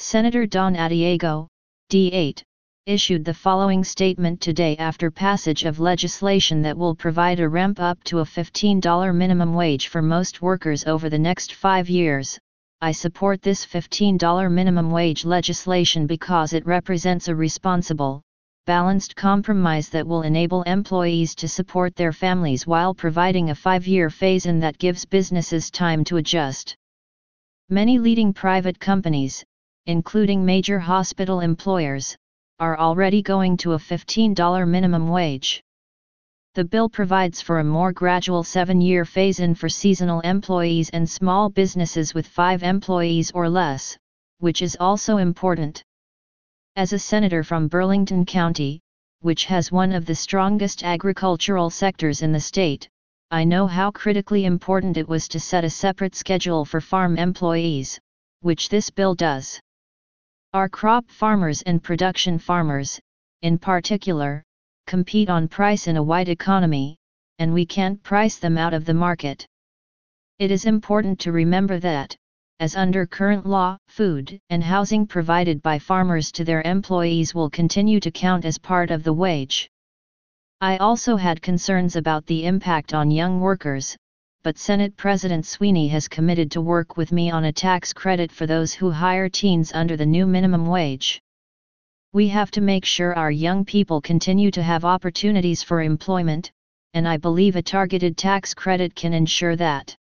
Senator Don Addiego, D8, issued the following statement today after passage of legislation that will provide a ramp up to a $15 minimum wage for most workers over the next 5 years. I support this $15 minimum wage legislation because it represents a responsible, balanced compromise that will enable employees to support their families while providing a 5-year phase-in that gives businesses time to adjust. Many leading private companies, including major hospital employers, are already going to a $15 minimum wage. The bill provides for a more gradual 7-year phase-in for seasonal employees and small businesses with 5 employees or less, which is also important. As a senator from Burlington County, which has one of the strongest agricultural sectors in the state, I know how critically important it was to set a separate schedule for farm employees, which this bill does. Our crop farmers and production farmers, in particular, compete on price in a wide economy, and we can't price them out of the market. It is important to remember that, as under current law, food and housing provided by farmers to their employees will continue to count as part of the wage. I also had concerns about the impact on young workers, but Senate President Sweeney has committed to work with me on a tax credit for those who hire teens under the new minimum wage. We have to make sure our young people continue to have opportunities for employment, and I believe a targeted tax credit can ensure that.